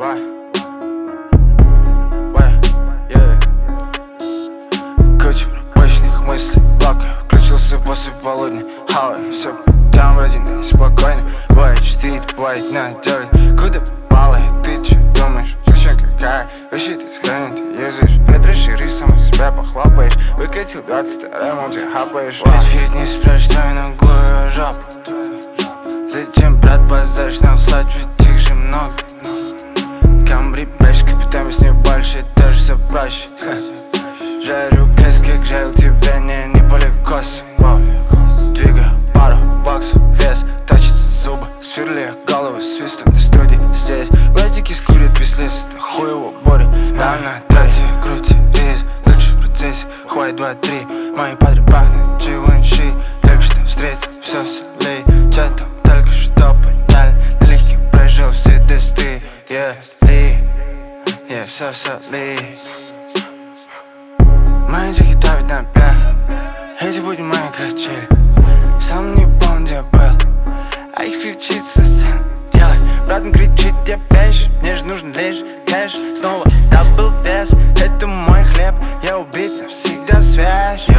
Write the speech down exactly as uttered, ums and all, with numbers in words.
Why? Why? Yeah. Куча обычных мыслей, блока. Включился после полудня. Хавай, все там родина, неспокойно. Бывает четыре, бывает на девять. Куда попала? Ты че думаешь? Зачем какая? Вообще ты скрынет, ты юзаешь. Ветришь и рисом из себя похлопаешь. Выкатил двадцать, а молча хапаешь. Ведь фитнес спрячь твою наглую жопу. Зачем, брат, базаришь, нам слать, ведь их же много. Камри, пэш, капитан, с ней больше, даже все проще. Жарю кэс, как жарил тебя, не, не поликос. Двигаю пару, вакс, вес, точатся зубы, сверли голову свистом на студии здесь. Братики скурят без леса, это хуево боря. На трате, крути, рейс, лучше в процессе. Хватит два, три, мои падры пахнут Givenchy. Только что встретил, все солей, чатом только что подняли. Налегке прожил все тесты, yeah, ли, yeah, все солей. Мои джеки давят на пять, эти будем мои качели. Сам не помню, где был, а их кричит со сцены. Делай, брат, он кричит, я пешь, мне же нужен лишь кэш. Снова дабл вес, это мой хлеб, я убит, навсегда связь.